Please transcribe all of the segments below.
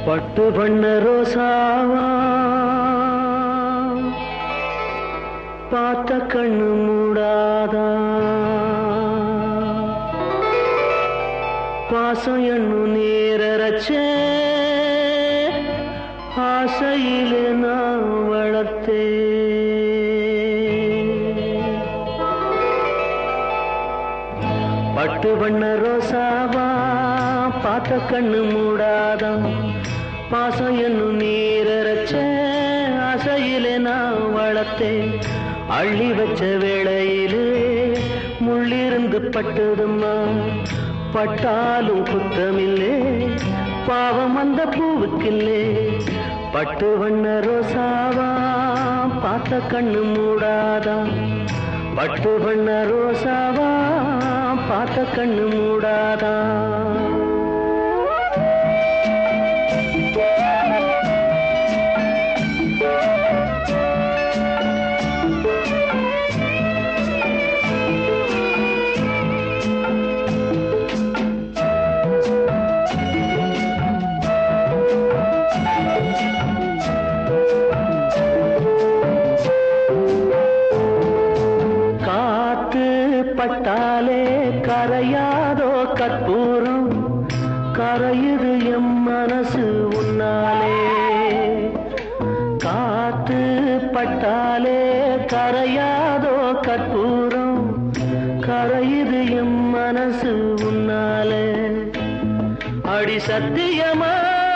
பட்டு வண்ண ரோசாவா பார்த்த கண்ணு மூடாதா பாசம் என்னும் நேரச்சே ஆசையிலே நான் வளர்த்தே பட்டு வண்ண ரோசாவா பார்த்த கண்ணு மூடாதா பாசம் என்னும் நீரச்ச ஆசையிலே நான் வளர்த்தே அள்ளி வச்ச வேளையிலே முள்ளிருந்து பட்டதும்மா பட்டாலும் குத்தமில்லே பாவம் அந்த பூவுக்கில்லே பட்டு வண்ண ரோசாவா பார்த்த கண்ணு மூடாதா பட்டு வண்ண ரோசாவா பார்த்த கண்ணு மூடாதா பட்டாலே கரையாதோ கற்பூரம் கரையுது எம் மனசு உன்னாலே காத்து பட்டாலே கரையாதோ கற்பூரம் கரையுது எம் மனசு உன்னாலே அடி சத்தியமா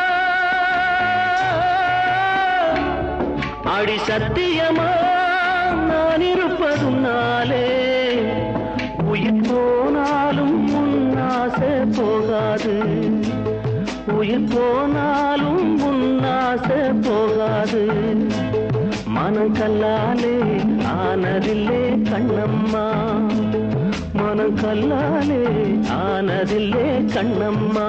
அடி சத்தியமா நான் இருப்பதுனாலே உயிர் போனாலும் உன்னாசை போகாது உயிர் போனாலும் உன்னாசை போகாது மனம் கல்லாலே ஆனதில்லே கண்ணம்மா மனம் கல்லாலே ஆனதில்லே கண்ணம்மா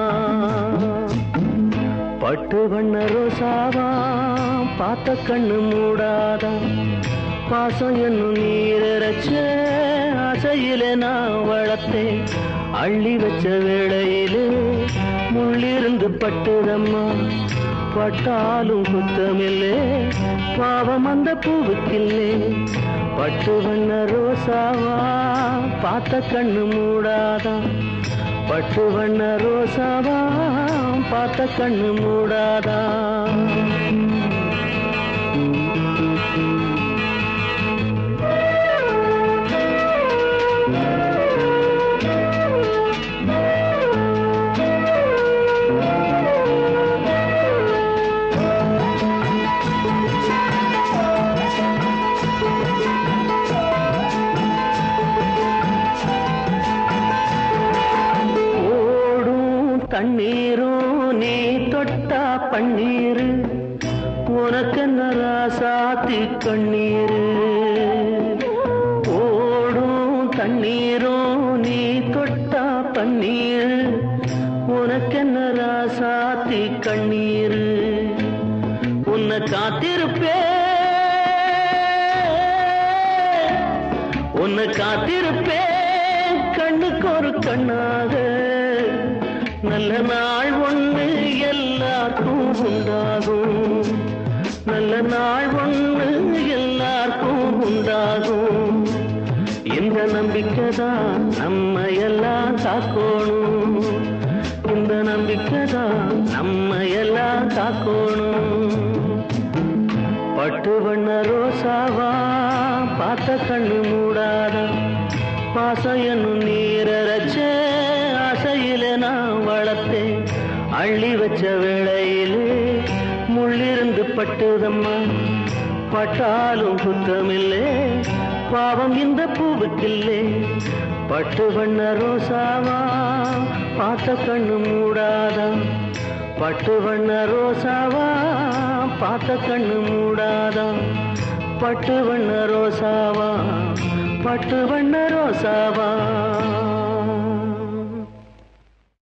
பட்டு வண்ண ரோசாவா பார்த்த கண்ணு மூடாதா பாசம் என்னும் நீரச்ச ஆசையிலே நான் வளர்த்தேன் அள்ளி வச்ச வேளையிலே முள்ளிருந்து பட்டுதம்மா பட்டாலும் குத்தமில்லே பாவம் அந்த பூவுக்கில்லே பட்டு வண்ண ரோசாவா பார்த்த கண்ணு மூடாதா பட்டு வண்ண ரோசாவா பார்த்த கண்ணு மூடாதா தண்ணீரும் நீ தொட்டா பன்னீரு உனக்கென்ன ராசாத்தி கண்ணீரு ஓடும் தண்ணீரும் நீ தொட்டா பன்னீரு உனக்கென்ன ராசாத்தி கண்ணீரு உன்னை காத்திருப்பே உன்னை காத்திருப்பே கண்ணுக்கு ஒரு கண்ணாக நல்ல நாள் ஒண்ணு எல்லாருக்கும் உண்டாகும் நல்ல நாள் ஒண்ணு எல்லாருக்கும் உண்டாகும் இந்த நம்பிக்கைதான் நம்ம எல்லாம் காக்கணும் இந்த நம்பிக்கைதான் நம்ம எல்லாம் காக்கணும் பட்டு வண்ண ரோசாவா பார்த்த கண்ணு மூடாதா பாசம் என்னும் நீரச்ச ஆசையிலே நான் வளர்த்தேன் அள்ளி வச்ச வேளையிலே முள்ளிருந்து பட்டுதம்மா பட்டாலும் குத்தமில்லே பாவம் இந்த பூவுக்கில்லே பட்டு வண்ண ரோசாவா பார்த்த கண்ணு மூடாதா பட்டு வண்ண ரோசாவா பார்த்த கண்ணு மூடாதா பட்டு வண்ண ரோசாவா பட்டு வண்ண ரோசாவா